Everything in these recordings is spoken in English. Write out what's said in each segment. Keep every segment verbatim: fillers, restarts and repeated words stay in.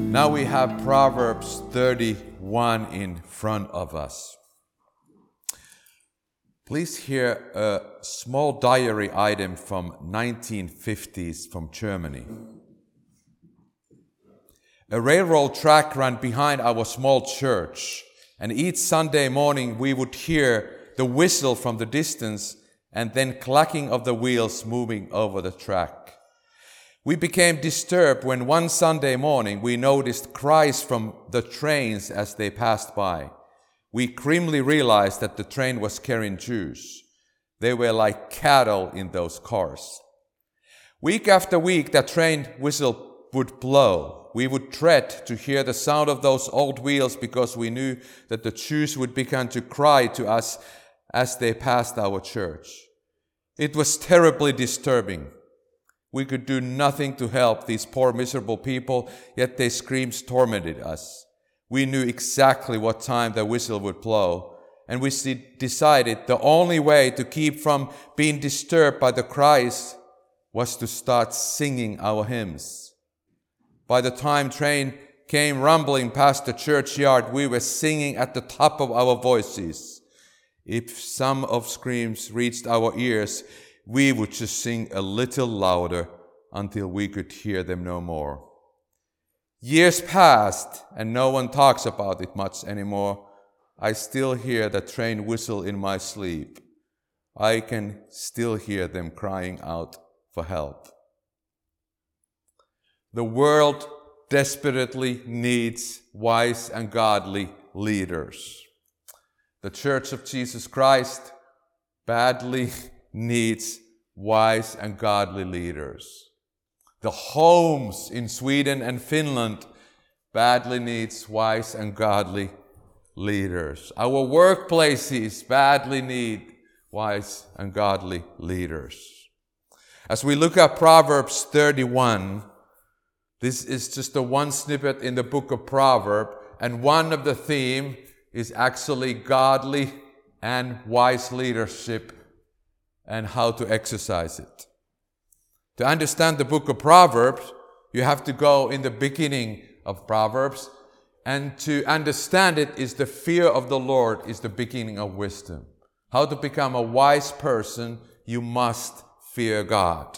Now we have Proverbs thirty-one in front of us. Please hear a small diary item from nineteen fifties from Germany. A railroad track ran behind our small church, and each Sunday morning we would hear the whistle from the distance and then clacking of the wheels moving over the track. We became disturbed when one Sunday morning we noticed cries from the trains as they passed by. We grimly realized that the train was carrying Jews. They were like cattle in those cars. Week after week, that train whistle would blow. We would dread to hear the sound of those old wheels because we knew that the Jews would begin to cry to us as they passed our church. It was terribly disturbing. We could do nothing to help these poor miserable people, yet their screams tormented us. We knew exactly what time the whistle would blow, and we decided the only way to keep from being disturbed by the cries was to start singing our hymns. By the time train came rumbling past the churchyard, we were singing at the top of our voices. If some of screams reached our ears, we would just sing a little louder until we could hear them no more. Years passed, and no one talks about it much anymore. I still hear the train whistle in my sleep. I can still hear them crying out for help. The world desperately needs wise and godly leaders. The Church of Jesus Christ badly needs wise and godly leaders. The homes in Sweden and Finland badly needs wise and godly leaders. Our workplaces badly need wise and godly leaders. As we look at Proverbs thirty-one, this is just a one snippet in the book of Proverbs, and one of the theme is actually godly and wise leadership and how to exercise it. To understand the book of Proverbs, you have to go in the beginning of Proverbs, and to understand it is the fear of the Lord is the beginning of wisdom. How to become a wise person, you must fear God.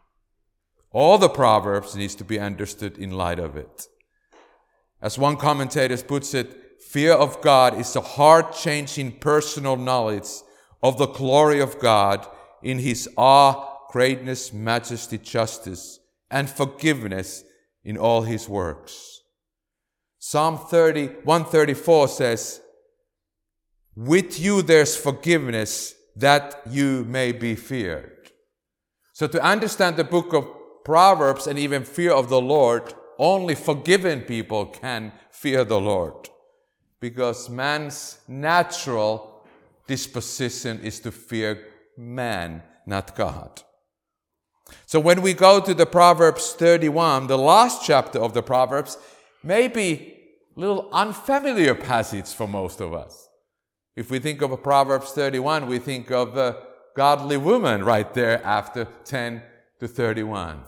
All the Proverbs needs to be understood in light of it. As one commentator puts it, fear of God is the heart-changing personal knowledge of the glory of God in His awe, greatness, majesty, justice, and forgiveness in all His works. Psalm thirty, one thirty-four says, "With you there's forgiveness, that you may be feared." So to understand the book of Proverbs and even fear of the Lord, only forgiven people can fear the Lord, because man's natural disposition is to fear man, not God. So when we go to the Proverbs thirty-one, the last chapter of the Proverbs, maybe a little unfamiliar passage for most of us. If we think of a Proverbs thirty-one, we think of a godly woman right there after ten to thirty-one.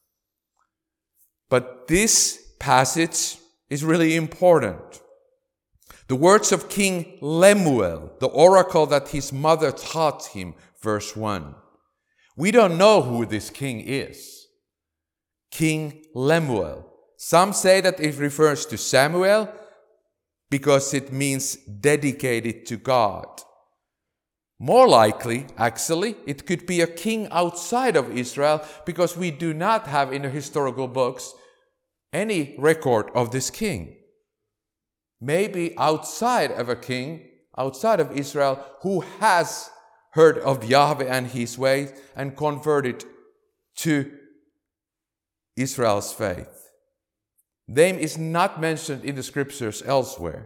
But this passage is really important. The words of King Lemuel, the oracle that his mother taught him, verse one. We don't know who this king is. King Lemuel. Some say that it refers to Samuel because it means dedicated to God. More likely, actually, it could be a king outside of Israel, because we do not have in the historical books any record of this king. Maybe outside of a king, outside of Israel, who has heard of Yahweh and His ways and converted to Israel's faith. Name is not mentioned in the scriptures elsewhere.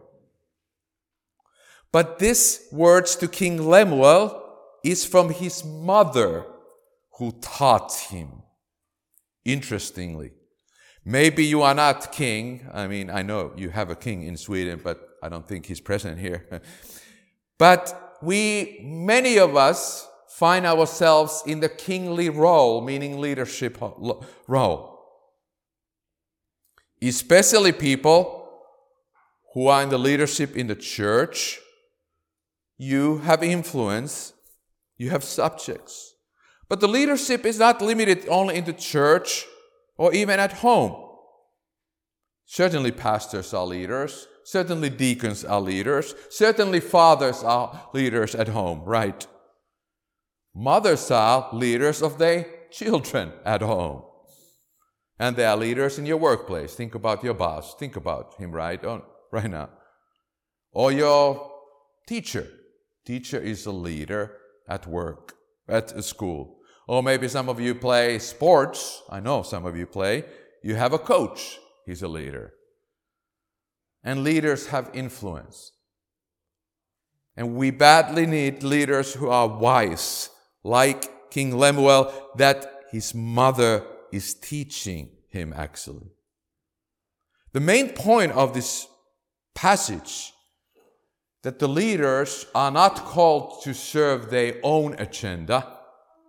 But this words to King Lemuel is from his mother, who taught him. Interestingly, maybe you are not king. I mean, I know you have a king in Sweden, but I don't think he's present here. But we, many of us, find ourselves in the kingly role, meaning leadership role. especially people who are in the leadership in the church. You have influence, you have subjects. But the leadership is not limited only in the church or even at home. Certainly pastors are leaders, certainly deacons are leaders, certainly fathers are leaders at home, right? Mothers are leaders of their children at home. And they are leaders in your workplace. Think about your boss. Think about him right, on, right now. Or your teacher. Teacher is a leader at work, at a school. Or maybe some of you play sports. I know some of you play. You have a coach. He's a leader. And leaders have influence. And we badly need leaders who are wise, like King Lemuel, that his mother is teaching him actually. The main point of this passage, that the leaders are not called to serve their own agenda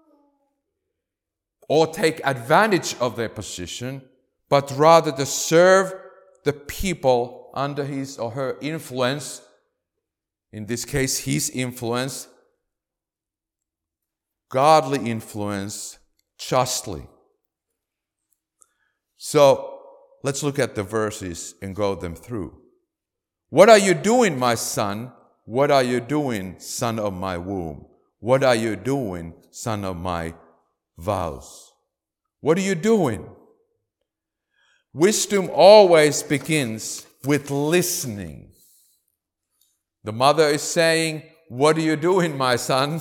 or take advantage of their position, but rather to serve the people under his or her influence, in this case his influence, godly influence, justly. So let's look at the verses and go them through. What are you doing, my son? What are you doing, son of my womb? What are you doing, son of my vows? What are you doing? Wisdom always begins with listening. The mother is saying, what are you doing, my son?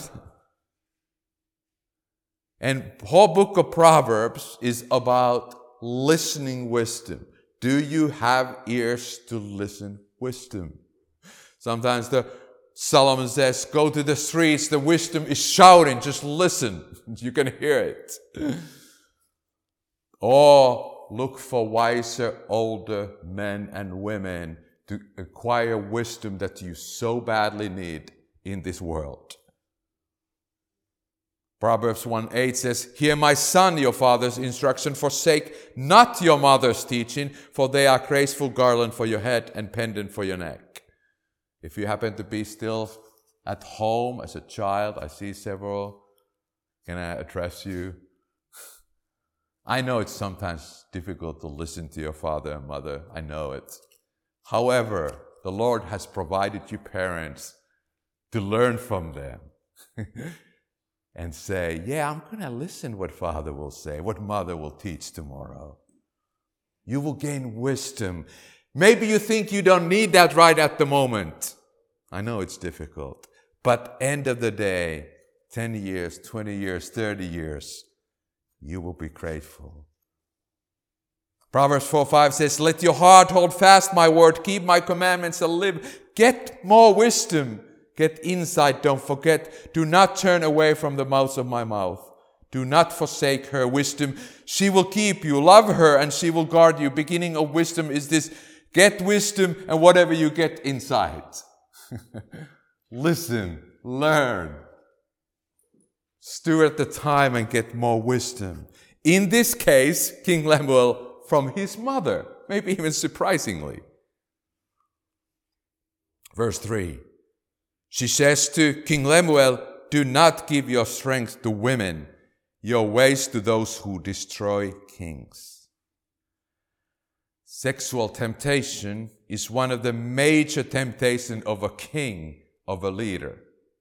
And the whole book of Proverbs is about listening wisdom. Do you have ears to listen wisdom? Sometimes the Solomon says, go to the streets, the wisdom is shouting, just listen. You can hear it. Or look for wiser, older men and women to acquire wisdom that you so badly need in this world. Proverbs one eight says, hear my son, your father's instruction, forsake not your mother's teaching, for they are graceful garland for your head and pendant for your neck. If you happen to be still at home as a child, I see several, can I address you? I know it's sometimes difficult to listen to your father and mother, I know it. However, the Lord has provided you parents to learn from them. And say, yeah, I'm going to listen what father will say, what mother will teach tomorrow. You will gain wisdom. Maybe you think you don't need that right at the moment. I know it's difficult. But end of the day, ten years, twenty years, thirty years, you will be grateful. Proverbs four five says, let your heart hold fast my word, keep my commandments and live. Get more wisdom. Get insight, don't forget. Do not turn away from the mouth of my mouth. Do not forsake her wisdom. She will keep you. Love her and she will guard you. Beginning of wisdom is this. Get wisdom and whatever you get, insight. Listen, learn. Steward the time and get more wisdom. In this case, King Lemuel from his mother. Maybe even surprisingly. Verse three. She says to King Lemuel, do not give your strength to women, your ways to those who destroy kings. Sexual temptation is one of the major temptations of a king, of a leader.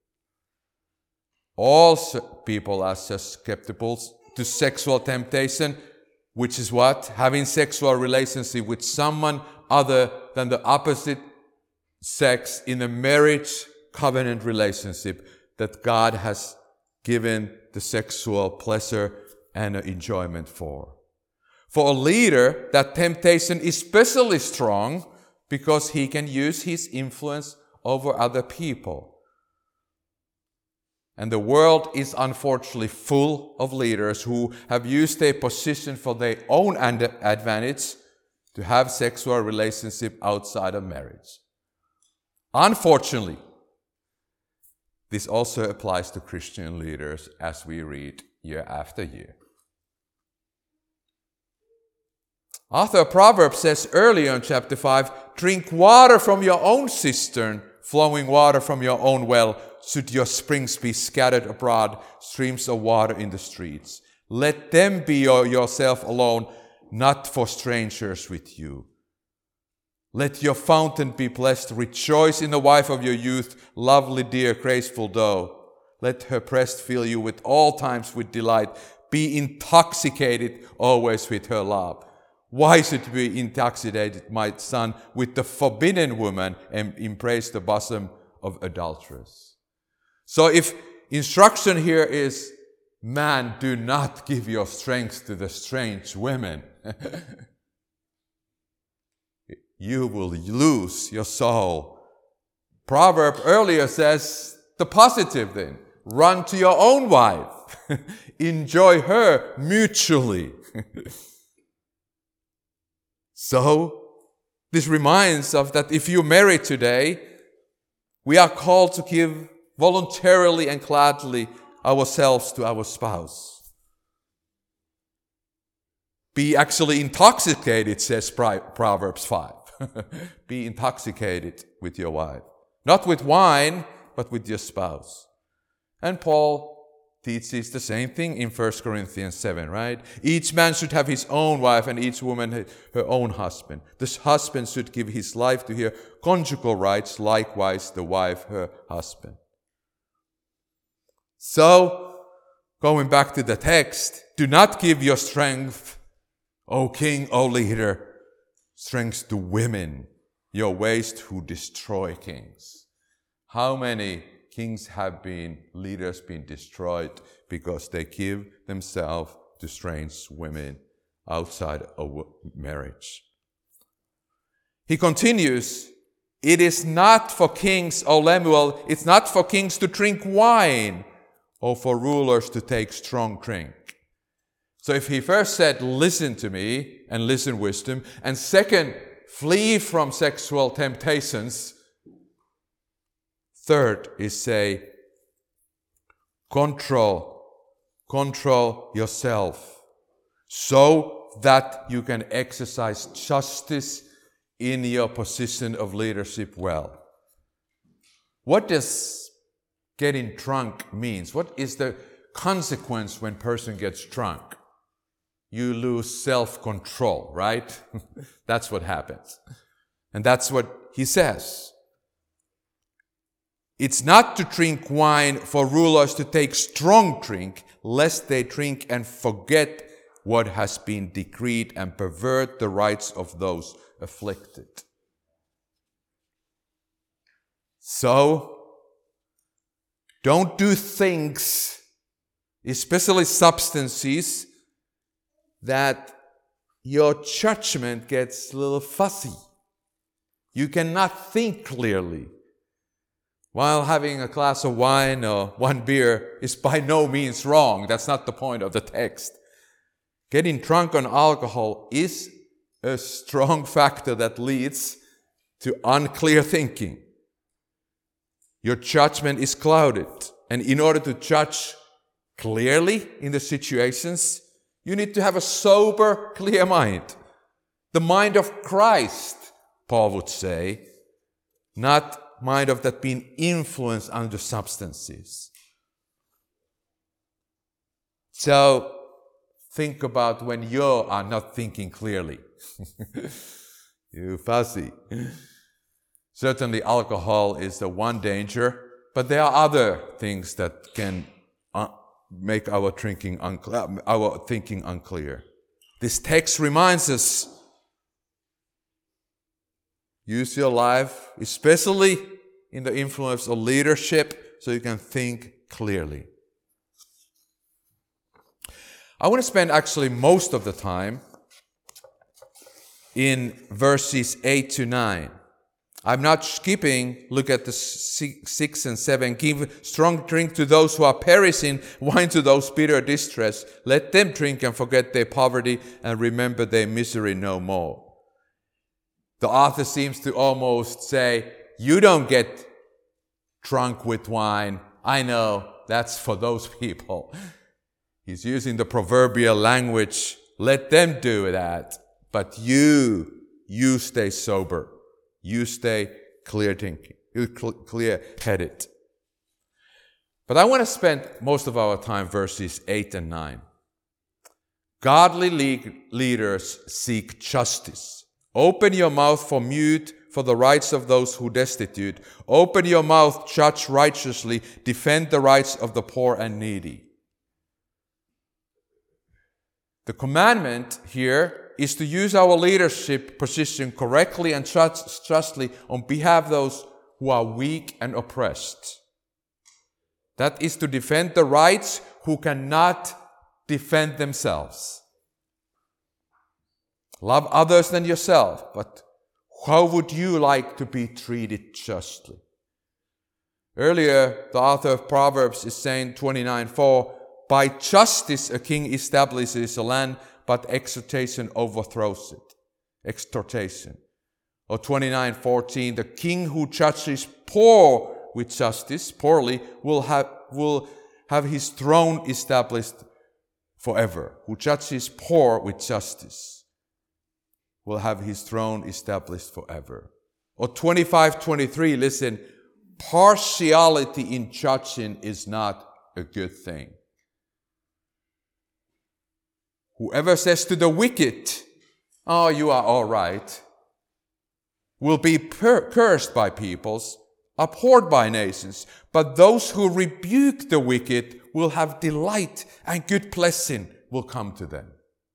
All people are susceptible to sexual temptation, which is what? Having sexual relationship with someone other than the opposite sex in a marriage covenant relationship that God has given the sexual pleasure and enjoyment for. For a leader, that temptation is especially strong because he can use his influence over other people. And the world is unfortunately full of leaders who have used their position for their own advantage to have sexual relationship outside of marriage. Unfortunately, this also applies to Christian leaders as we read year after year. Author of Proverbs says earlier in chapter five, drink water from your own cistern, flowing water from your own well, should your springs be scattered abroad, streams of water in the streets. Let them be your, yourself alone, not for strangers with you. Let your fountain be blessed. Rejoice in the wife of your youth, lovely, dear, graceful doe. Let her breast fill you with all times with delight. Be intoxicated always with her love. Why should you be intoxicated, my son, with the forbidden woman and embrace the bosom of adulteress? So if instruction here is, man, do not give your strength to the strange women, you will lose your soul. Proverb earlier says the positive thing. Run to your own wife. Enjoy her mutually. So, this reminds us that if you're married today, we are called to give voluntarily and gladly ourselves to our spouse. Be actually intoxicated, says Proverbs five. Be intoxicated with your wife. Not with wine, but with your spouse. And Paul teaches the same thing in First Corinthians seven, right? Each man should have his own wife and each woman her own husband. The husband should give his life to her conjugal rights, likewise the wife her husband. So, going back to the text, do not give your strength, O king, O leader, strength to women, your waist who destroy kings. How many kings have been, leaders been destroyed because they give themselves to strange women outside of marriage. He continues, it is not for kings, O Lemuel, it's not for kings to drink wine or for rulers to take strong drink. So if he first said, listen to me and listen wisdom, and second, flee from sexual temptations, third is say, control, control yourself so that you can exercise justice in your position of leadership well. What does getting drunk means? What is the consequence when a person gets drunk? You lose self-control, right? That's what happens. And that's what he says. It's not to drink wine for rulers to take strong drink, lest they drink and forget what has been decreed and pervert the rights of those afflicted. So, don't do things, especially substances, that your judgment gets a little fuzzy. You cannot think clearly. While having a glass of wine or one beer is by no means wrong. That's not the point of the text. Getting drunk on alcohol is a strong factor that leads to unclear thinking. Your judgment is clouded. And in order to judge clearly in the situations, you need to have a sober, clear mind. The mind of Christ, Paul would say, not mind of that being influenced under substances. So think about when you are not thinking clearly. You fuzzy. Certainly alcohol is the one danger, but there are other things that can uh, make our drinking unclear, our thinking unclear. This text reminds us, use your life, especially in the influence of leadership, so you can think clearly. I want to spend actually most of the time in verses eight to nine. I'm not skipping, look at the six and seven. Give strong drink to those who are perishing, wine to those bitter distress. Let them drink and forget their poverty and remember their misery no more. The author seems to almost say, you don't get drunk with wine. I know, that's for those people. He's using the proverbial language. Let them do that. But you, you stay sober. You stay clear thinking, clear-headed. But I want to spend most of our time verses eight and nine. Godly leaders seek justice. Open your mouth for mute for the rights of those who destitute. Open your mouth, judge righteously, defend the rights of the poor and needy. The commandment here is to use our leadership position correctly and just, justly on behalf of those who are weak and oppressed. That is to defend the rights who cannot defend themselves. Love others than yourself, but how would you like to be treated justly? Earlier, the author of Proverbs is saying twenty-nine four, by justice a king establishes a land, but exhortation overthrows it. Exhortation. Or twenty-nine fourteen, the king who judges poor with justice, poorly, will have, will have his throne established forever. Who judges poor with justice will have his throne established forever. Or twenty-five twenty-three, listen, partiality in judging is not a good thing. Whoever says to the wicked, oh, you are all right, will be per- cursed by peoples, abhorred by nations. But those who rebuke the wicked will have delight, and good blessing will come to them.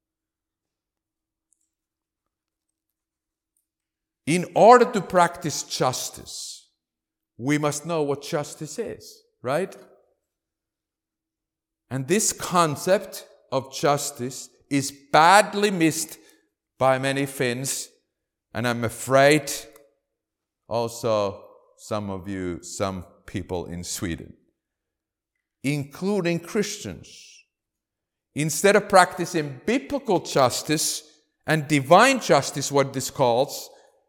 In order to practice justice, we must know what justice is, right? And this concept of justice is badly missed by many Finns, and I'm afraid also some of you, some people in Sweden, including Christians. Instead of practicing biblical justice and divine justice, what this calls,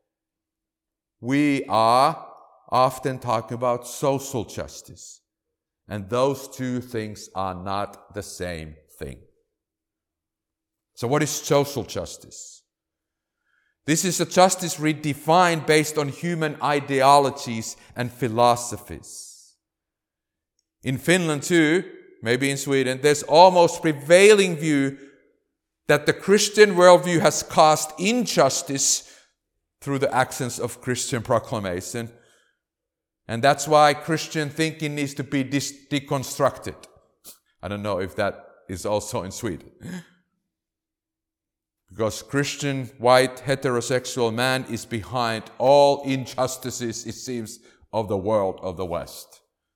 we are often talking about social justice. And those two things are not the same thing. So what is social justice? This is a justice redefined based on human ideologies and philosophies. In Finland too, maybe in Sweden, there's almost prevailing view that the Christian worldview has caused injustice through the actions of Christian proclamation. And that's why Christian thinking needs to be dis- deconstructed. I don't know if that is also in Sweden. Because Christian, white, heterosexual man is behind all injustices, it seems, of the world of the West.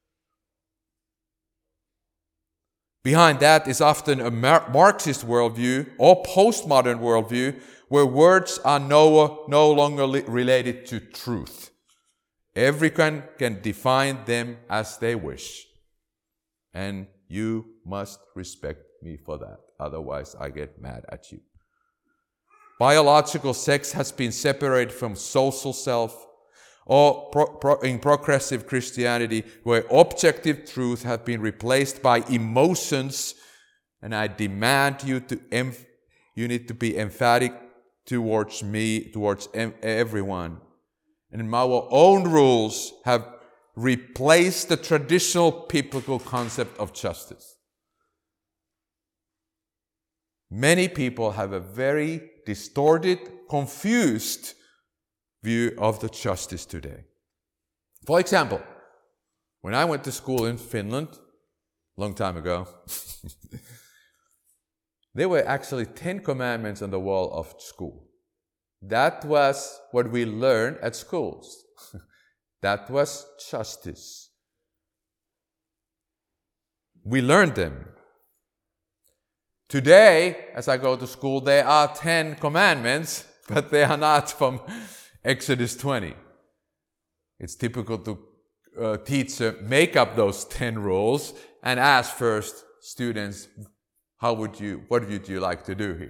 Behind that is often a Mar- Marxist worldview or postmodern worldview where words are no, no longer li- related to truth. Everyone can define them as they wish. And you must respect me for that. Otherwise, I get mad at you. Biological sex has been separated from social self, or pro- pro- in progressive Christianity, where objective truth have been replaced by emotions, and I demand you to em- you need to be emphatic towards me, towards em- everyone. And our own rules have replaced the traditional biblical concept of justice. Many people have a very distorted, confused view of the justice today. For example, when I went to school in Finland, a long time ago, there were actually ten commandments on the wall of school. That was what we learned at schools. That was justice. We learned them. Today, as I go to school, there are ten commandments, but they are not from Exodus twenty. It's typical to uh, teacher make up those ten rules and ask first students, how would you, what would you like to do here?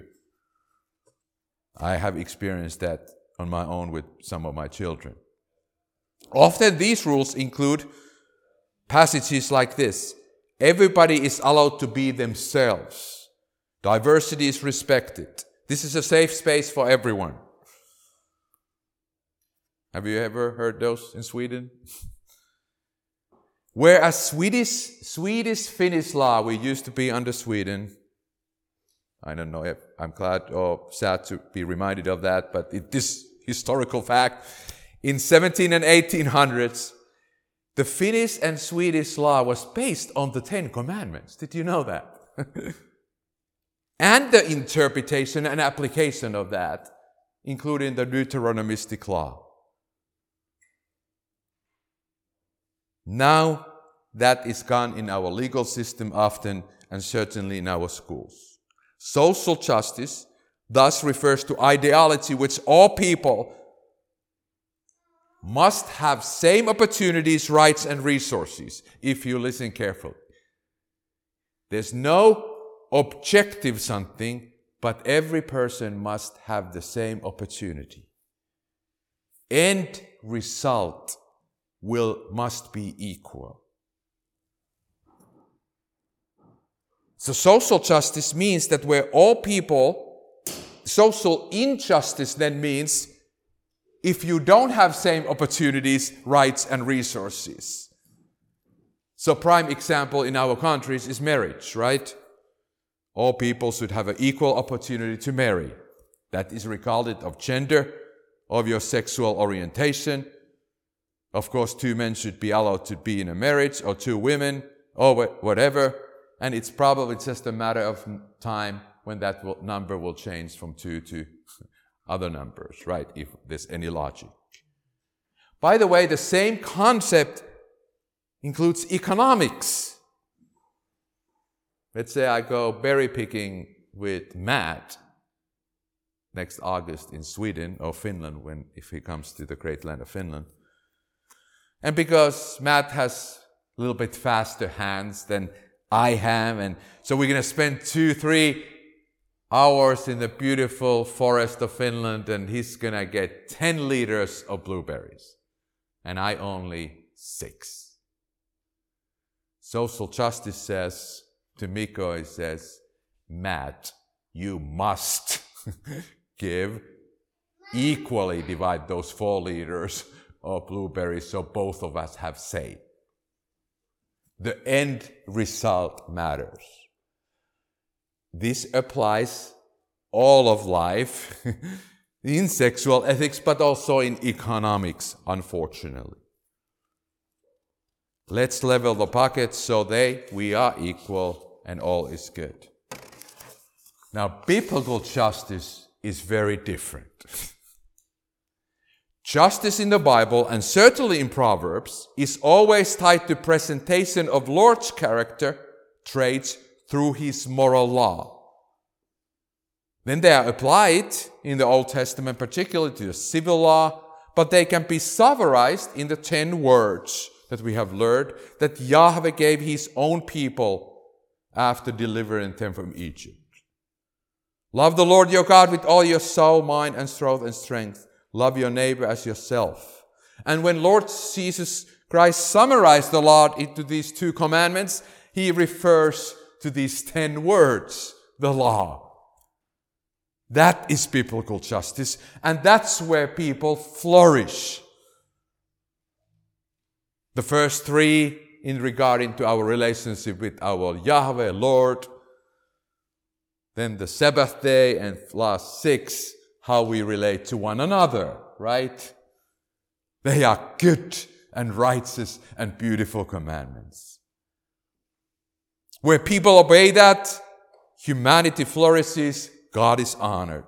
I have experienced that on my own with some of my children. Often these rules include passages like this. Everybody is allowed to be themselves. Diversity is respected. This is a safe space for everyone. Have you ever heard those in Sweden? Whereas Swedish, Swedish Finnish law, we used to be under Sweden. I don't know if I'm glad or sad to be reminded of that, but it is historical fact. In seventeen and eighteen hundreds, the Finnish and Swedish law was based on the Ten Commandments. Did you know that? And the interpretation and application of that, including the Deuteronomistic law. Now that is gone in our legal system often, and certainly in our schools. Social justice thus refers to ideology which all people must have same opportunities, rights, and resources, if you listen carefully. There's no objective something, but every person must have the same opportunity. End result will must be equal. So social justice means that where all people, social injustice then means if you don't have same opportunities, rights, and resources. So prime example in our countries is marriage, right? All people should have an equal opportunity to marry. That is regardless of gender, of your sexual orientation. Of course, two men should be allowed to be in a marriage, or two women, or whatever. And it's probably just a matter of time when that will, number will change from two to other numbers, right? If there's any logic. By the way, the same concept includes economics. Let's say I go berry picking with Matt next August in Sweden or Finland, when if he comes to the great land of Finland. And because Matt has a little bit faster hands than I have, and so we're going to spend two, three hours in the beautiful forest of Finland, and he's going to get ten liters of blueberries, and I only six. Social justice says to Mikko, it says, Matt, you must give, equally divide those four liters of blueberries so both of us have say. The end result matters. This applies all of life, in sexual ethics, but also in economics, unfortunately. Let's level the pockets so they, we are equal and all is good. Now, biblical justice is very different. Justice in the Bible, and certainly in Proverbs, is always tied to presentation of Lord's character traits through His moral law. Then they are applied in the Old Testament, particularly to the civil law, but they can be summarized in the ten words that we have learned that Yahweh gave His own people after delivering them from Egypt. Love the Lord your God with all your soul, mind, and strength and strength. Love your neighbor as yourself. And when Lord Jesus Christ summarized the law into these two commandments, He refers to these ten words, the law. That is biblical justice, and that's where people flourish. The first three in regarding to our relationship with our Yahweh, Lord. Then the Sabbath day, and last six, how we relate to one another, right? They are good and righteous and beautiful commandments. Where people obey that, humanity flourishes, God is honored.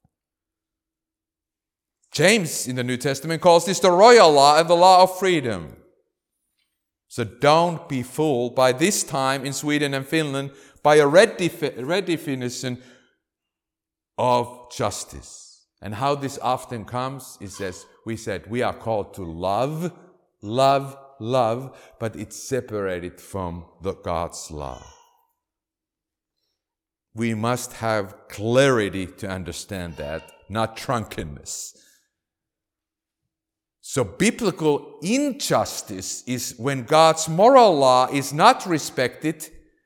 James in the New Testament calls this the royal law and the law of freedom. So don't be fooled by this time in Sweden and Finland by a redefinition of justice. And how this often comes, it says, we said we are called to love, love, love, but it's separated from the God's law. We must have clarity to understand that, not drunkenness. So biblical injustice is when God's moral law is not respected,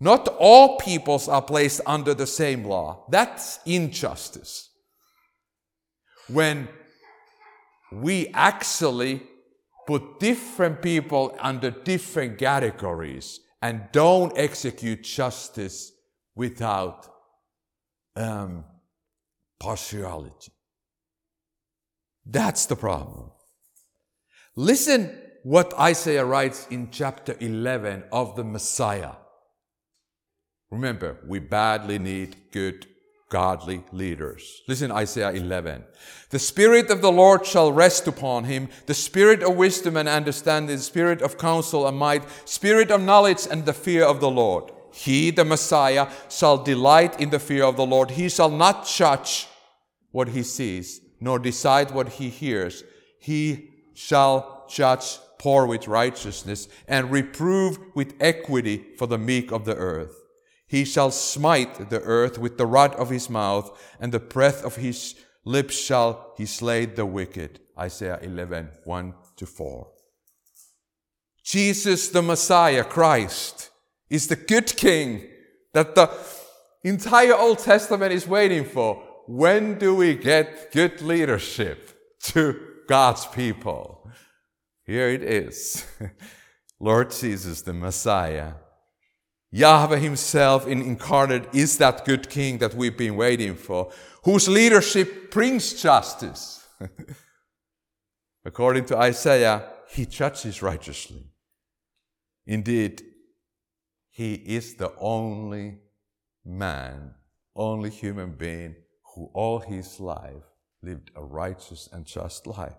Not all peoples are placed under the same law. That's injustice. When we actually put different people under different categories and don't execute justice without um, partiality. That's the problem. Listen what Isaiah writes in chapter eleven of the Messiah. Remember, we badly need good, godly leaders. Listen, Isaiah eleven. The Spirit of the Lord shall rest upon him, the Spirit of wisdom and understanding, the Spirit of counsel and might, Spirit of knowledge and the fear of the Lord. He, the Messiah, shall delight in the fear of the Lord. He shall not judge what he sees, nor decide what he hears. He shall judge poor with righteousness, and reprove with equity for the meek of the earth. He shall smite the earth with the rod of his mouth, and the breath of his lips shall he slay the wicked. Isaiah eleven, one to four. Jesus, the Messiah, Christ, is the good king that the entire Old Testament is waiting for. When do we get good leadership to God's people? Here it is. Lord Jesus, the Messiah. Yahweh himself in incarnate is that good king that we've been waiting for, whose leadership brings justice. According to Isaiah, he judges righteously. Indeed, he is the only man, only human being who all his life lived a righteous and just life.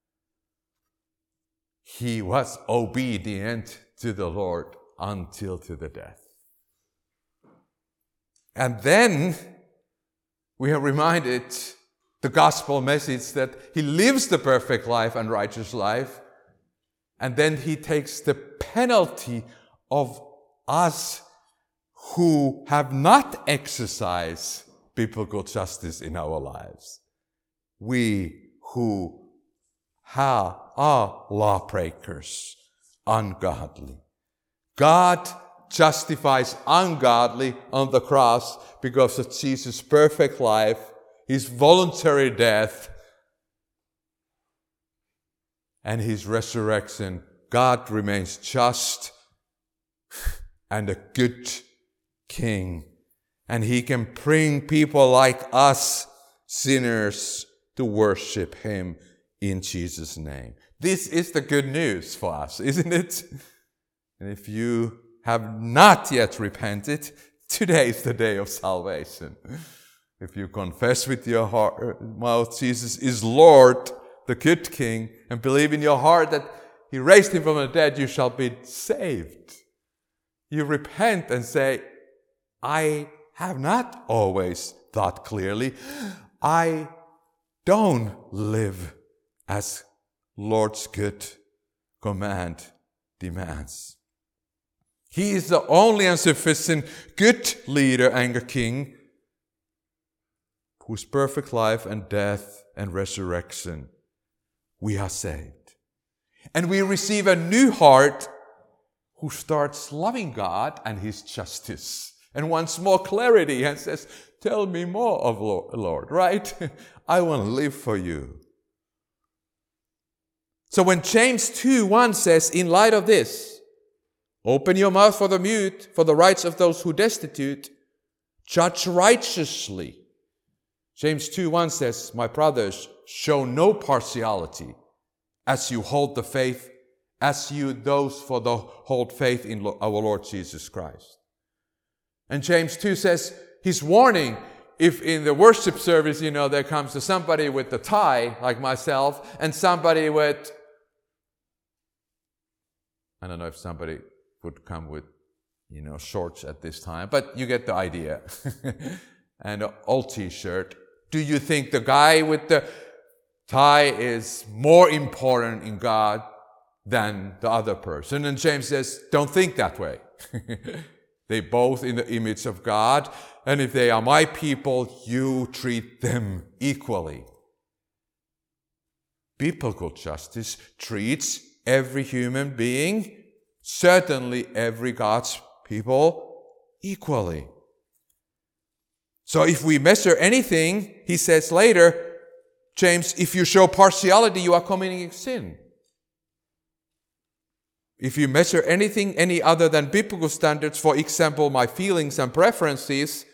He was obedient to the Lord until to the death. And then we are reminded the gospel message that he lives the perfect life and righteous life, and then he takes the penalty of us who have not exercised biblical justice in our lives. We who are lawbreakers, ungodly. God justifies ungodly on the cross because of Jesus' perfect life, his voluntary death, and his resurrection. God remains just and a good king. And he can bring people like us, sinners, to worship him in Jesus' name. This is the good news for us, isn't it? And if you have not yet repented, today is the day of salvation. If you confess with your heart, mouth Jesus is Lord, the good King, and believe in your heart that he raised him from the dead, you shall be saved. You repent and say, I have not always thought clearly. I don't live as Lord's good command demands. He is the only and sufficient good leader and a king whose perfect life and death and resurrection we are saved. And we receive a new heart who starts loving God and his justice and wants more clarity and says, tell me more of Lord, right? I want to live for you. So when James two one says, in light of this, open your mouth for the mute, for the rights of those who destitute, judge righteously. James two one says, my brothers, show no partiality as you hold the faith, as you those for the hold faith in our Lord Jesus Christ. And James two says, he's warning, if in the worship service, you know, there comes to somebody with the tie, like myself, and somebody with, I don't know if somebody would come with, you know, shorts at this time, but you get the idea. And an old t-shirt. Do you think the guy with the tie is more important in God than the other person? And James says, don't think that way. They both in the image of God. And if they are my people, you treat them equally. Biblical justice treats every human being, certainly every God's people, equally. So if we measure anything, he says later, James, if you show partiality, you are committing sin. If you measure anything any other than biblical standards, for example, my feelings and preferences,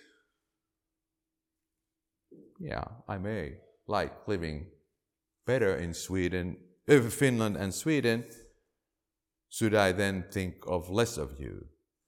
yeah, I may like living better in Sweden, uh, Finland and Sweden. Should I then think of less of you?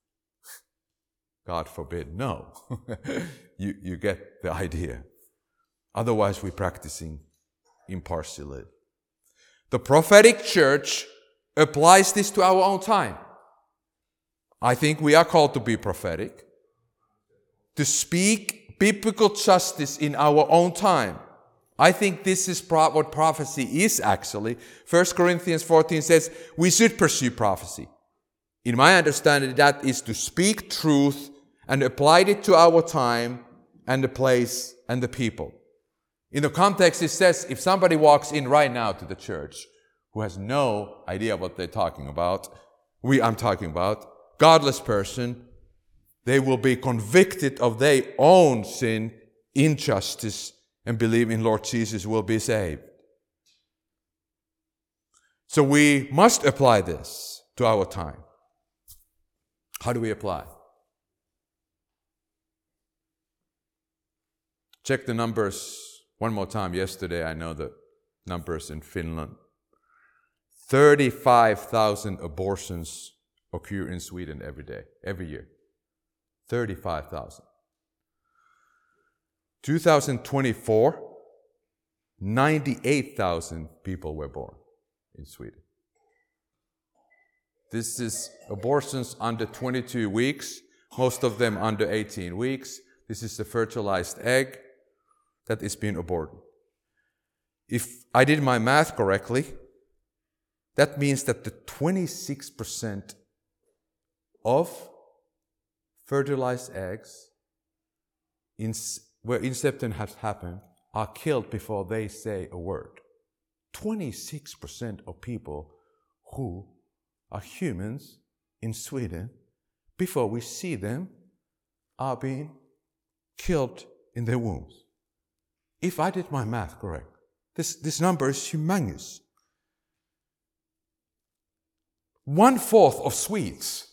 God forbid, no. you, you get the idea. Otherwise, we're practicing impartiality. The prophetic church applies this to our own time. I think we are called to be prophetic, to speak biblical justice in our own time. I think this is pro- what prophecy is actually. First Corinthians fourteen says we should pursue prophecy. In my understanding, that is to speak truth and apply it to our time and the place and the people. In the context, it says if somebody walks in right now to the church who has no idea what they're talking about, we I'm talking about, godless person, they will be convicted of their own sin, injustice, and believe in Lord Jesus will be saved. So we must apply this to our time. How do we apply? Check the numbers one more time. Yesterday, I know the numbers in Finland. thirty-five thousand abortions occur in Sweden every day, every year. thirty-five thousand. twenty twenty-four, ninety-eight thousand people were born in Sweden. This is abortions under twenty-two weeks, most of them under eighteen weeks. This is the fertilized egg that is being aborted. If I did my math correctly, that means that the twenty-six percent of fertilized eggs in, where inception has happened are killed before they say a word. twenty-six percent of people who are humans in Sweden, before we see them, are being killed in their wombs. If I did my math correct, this, this number is humongous. One fourth of Swedes,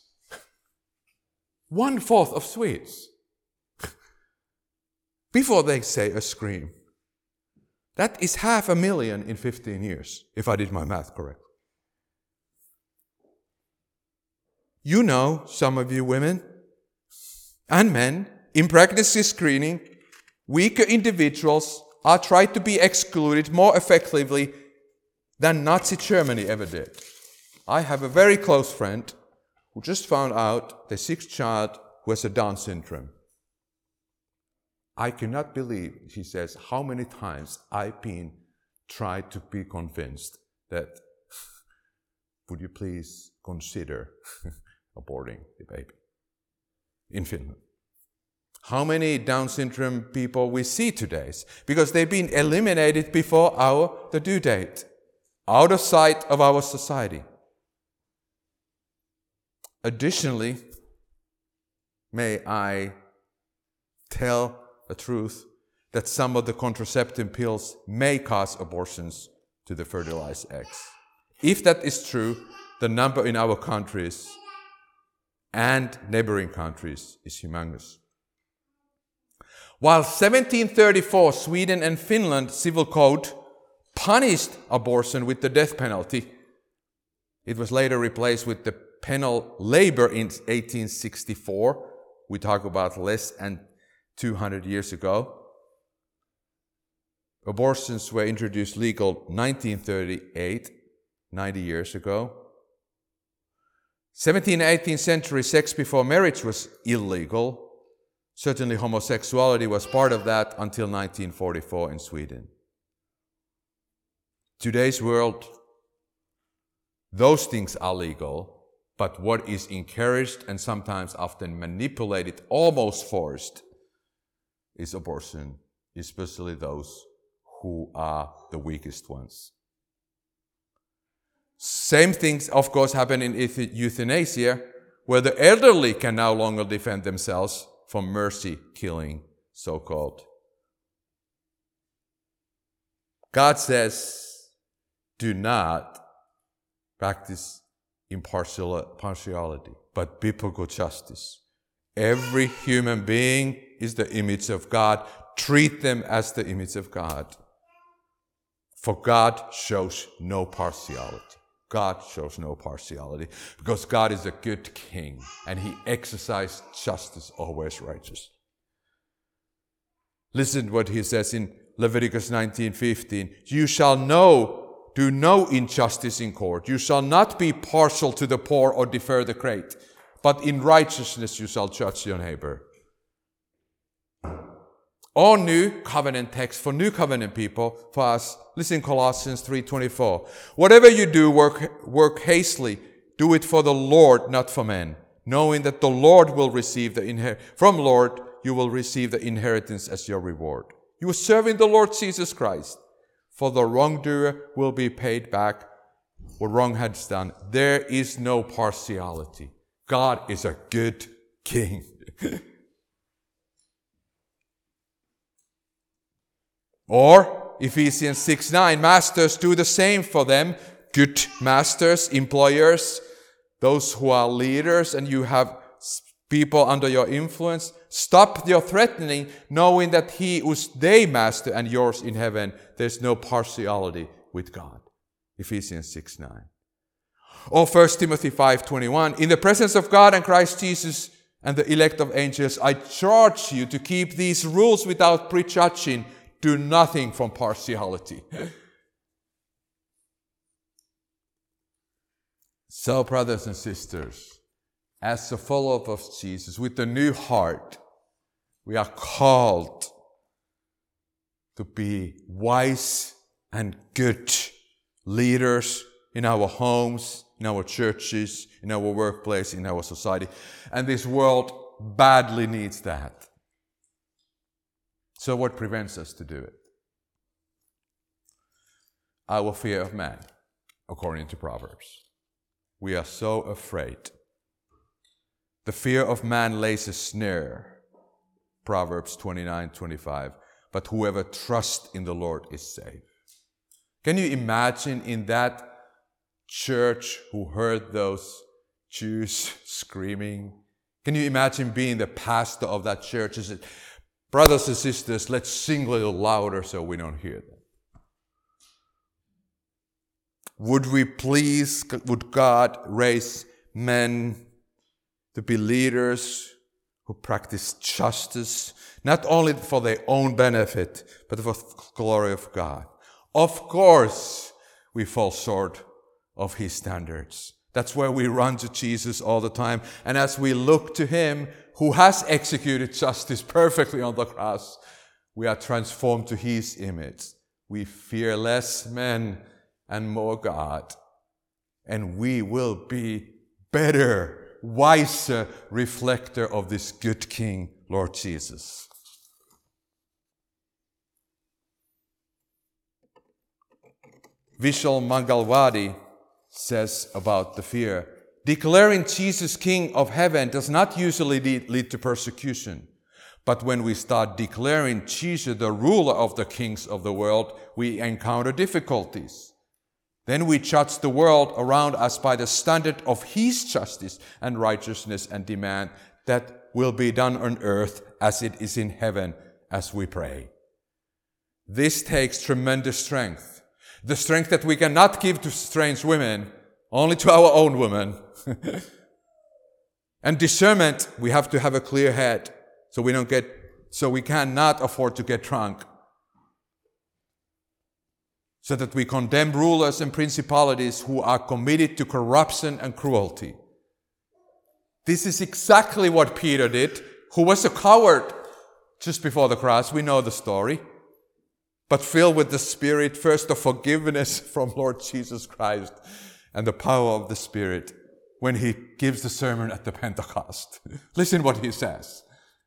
one fourth of Swedes, before they say a scream. That is half a million in fifteen years, if I did my math correct. You know, some of you women and men, in pregnancy screening, weaker individuals are tried to be excluded more effectively than Nazi Germany ever did. I have a very close friend who just found out their sixth child who has a Down syndrome. I cannot believe, she says, how many times I've been tried to be convinced that, would you please consider aborting the baby in Finland. How many Down syndrome people we see today? Because they've been eliminated before our the due date, out of sight of our society. Additionally, may I tell the truth that some of the contraceptive pills may cause abortions to the fertilized eggs. If that is true, the number in our countries and neighboring countries is humongous. While seventeen thirty-four Sweden and Finland civil code punished abortion with the death penalty, it was later replaced with the penal labor in eighteen sixty-four. We talk about less than two hundred years ago. Abortions were introduced legal nineteen thirty-eight, ninety years ago. seventeenth and eighteenth century sex before marriage was illegal. Certainly homosexuality was part of that until nineteen forty-four in Sweden. Today's world, those things are legal, but what is encouraged and sometimes often manipulated, almost forced, is abortion, especially those who are the weakest ones. Same things, of course, happen in euthanasia, where the elderly can no longer defend themselves from mercy killing, so-called. God says, do not practice impartiality, but biblical justice. Every human being is the image of God. Treat them as the image of God. For God shows no partiality. God shows no partiality because God is a good king and he exercised justice always righteous. Listen to what he says in Leviticus nineteen fifteen. You shall know, do no injustice in court. You shall not be partial to the poor or defer the great, but in righteousness you shall judge your neighbor. All new covenant text for new covenant people, for us, listen Colossians three twenty-four. Whatever you do, work, work hastily. Do it for the Lord, not for men, knowing that the Lord will receive the inher- from Lord you will receive the inheritance as your reward. You are serving the Lord Jesus Christ. For the wrongdoer will be paid back what wrong has done. There is no partiality. God is a good king. Or Ephesians six nine, masters, do the same for them. Good masters, employers, those who are leaders and you have people under your influence. Stop your threatening, knowing that he who's their master and yours in heaven, there's no partiality with God. Ephesians six nine. Or First Timothy five twenty-one, in the presence of God and Christ Jesus and the elect of angels, I charge you to keep these rules without prejudging. Do nothing from partiality. So, brothers and sisters, as a follower of Jesus, with a new heart, we are called to be wise and good leaders in our homes, in our churches, in our workplace, in our society. And this world badly needs that. So what prevents us to do it? Our fear of man, according to Proverbs. We are so afraid. The fear of man lays a snare. Proverbs twenty-nine twenty-five. But whoever trusts in the Lord is safe. Can you imagine in that church who heard those Jews screaming? Can you imagine being the pastor of that church? Is it, brothers and sisters, let's sing a little louder so we don't hear them. Would we please, would God raise men to be leaders who practice justice, not only for their own benefit, but for the glory of God? Of course, we fall short of his standards. That's where we run to Jesus all the time. And as we look to him, who has executed justice perfectly on the cross, we are transformed to his image. We fear less men and more God. And we will be better, wiser reflector of this good King, Lord Jesus. Vishal Mangalwadi says about the fear, declaring Jesus King of heaven does not usually lead, lead to persecution. But when we start declaring Jesus the ruler of the kings of the world, we encounter difficulties. Then we judge the world around us by the standard of his justice and righteousness and demand that will be done on earth as it is in heaven as we pray. This takes tremendous strength. The strength that we cannot give to strange women, only to our own women. And discernment, we have to have a clear head so we don't get, so we cannot afford to get drunk. So that we condemn rulers and principalities who are committed to corruption and cruelty. This is exactly what Peter did, who was a coward just before the cross. We know the story. But filled with the Spirit, first of forgiveness from Lord Jesus Christ and the power of the Spirit when he gives the sermon at the Pentecost. Listen what he says.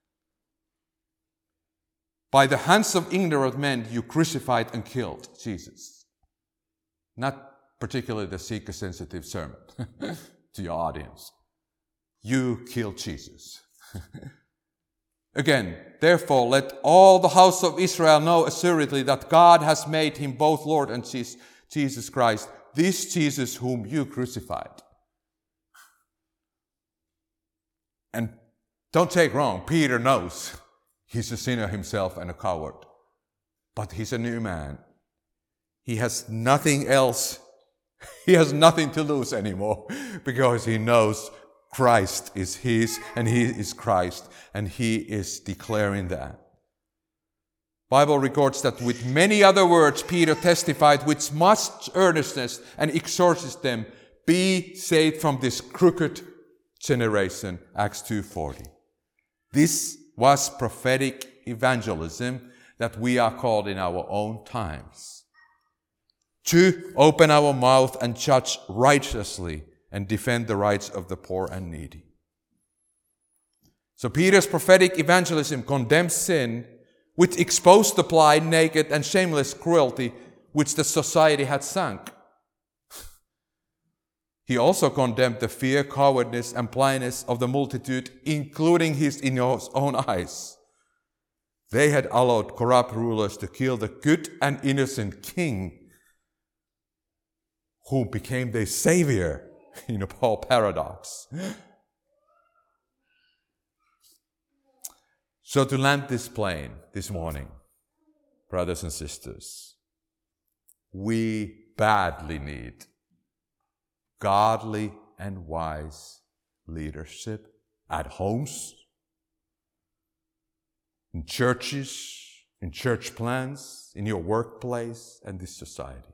By the hands of ignorant men, you crucified and killed Jesus. Not particularly the seeker-sensitive sermon to your audience. you killed Jesus. Again, therefore, let all the house of Israel know assuredly that God has made him both Lord and Jesus Christ, this Jesus whom you crucified. And don't take wrong, Peter knows he's a sinner himself and a coward. But he's a new man. He has nothing else. He has nothing to lose anymore because he knows Christ is his and he is Christ, and he is declaring that. Bible records that with many other words Peter testified with much earnestness and exhorted them, be saved from this crooked generation. Acts two forty. This was prophetic evangelism that we are called in our own times. To open our mouth and judge righteously and defend the rights of the poor and needy. So Peter's prophetic evangelism condemns sin, which exposed the blind, naked, and shameless cruelty which the society had sunk. He also condemned the fear, cowardice, and blindness of the multitude, including his in his own eyes. They had allowed corrupt rulers to kill the good and innocent king, who became their savior in a Paul paradox. So to land this plane this morning, brothers and sisters, we badly need godly and wise leadership at homes, in churches, in church plans, in your workplace, and this society.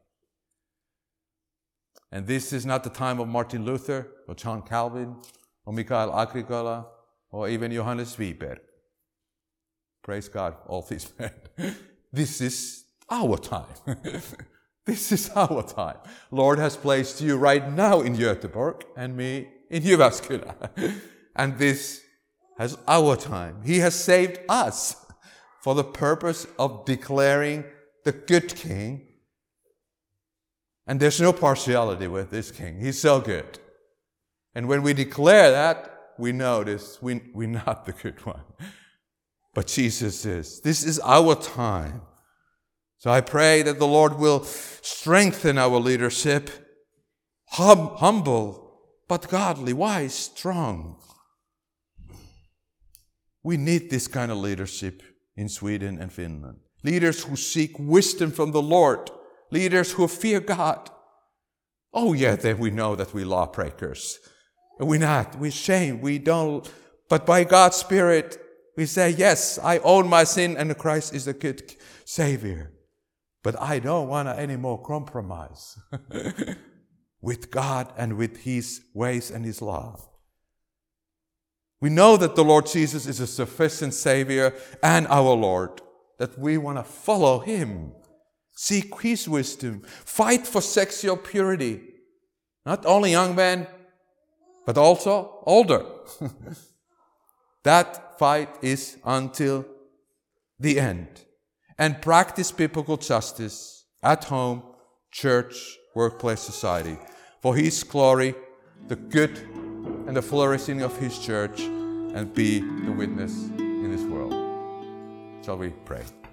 And this is not the time of Martin Luther, or John Calvin, or Mikael Agricola, or even Johannes Wieberg. Praise God, all these men. This is our time. This is our time. Lord has placed you right now in Göteborg and me in Jyväskylä. And this is our time. He has saved us for the purpose of declaring the good King. And there's no partiality with this King. He's so good. And when we declare that, we notice we, we're not the good one. But Jesus is. This is our time. So I pray that the Lord will strengthen our leadership, hum, humble, but godly, wise, strong. We need this kind of leadership in Sweden and Finland. Leaders who seek wisdom from the Lord. Leaders who fear God. Oh yeah, then we know that we're lawbreakers. We're not. We're ashamed. We don't. But by God's Spirit, we say, yes, I own my sin and Christ is a good Savior. But I don't want to anymore compromise with God and with His ways and His law. We know that the Lord Jesus is a sufficient Savior and our Lord, that we want to follow Him, seek His wisdom, fight for sexual purity. Not only young men, but also older. That fight is until the end. And practice biblical justice at home, church, workplace, society. For His glory, the good and the flourishing of His church, and be the witness in this world. Shall we pray?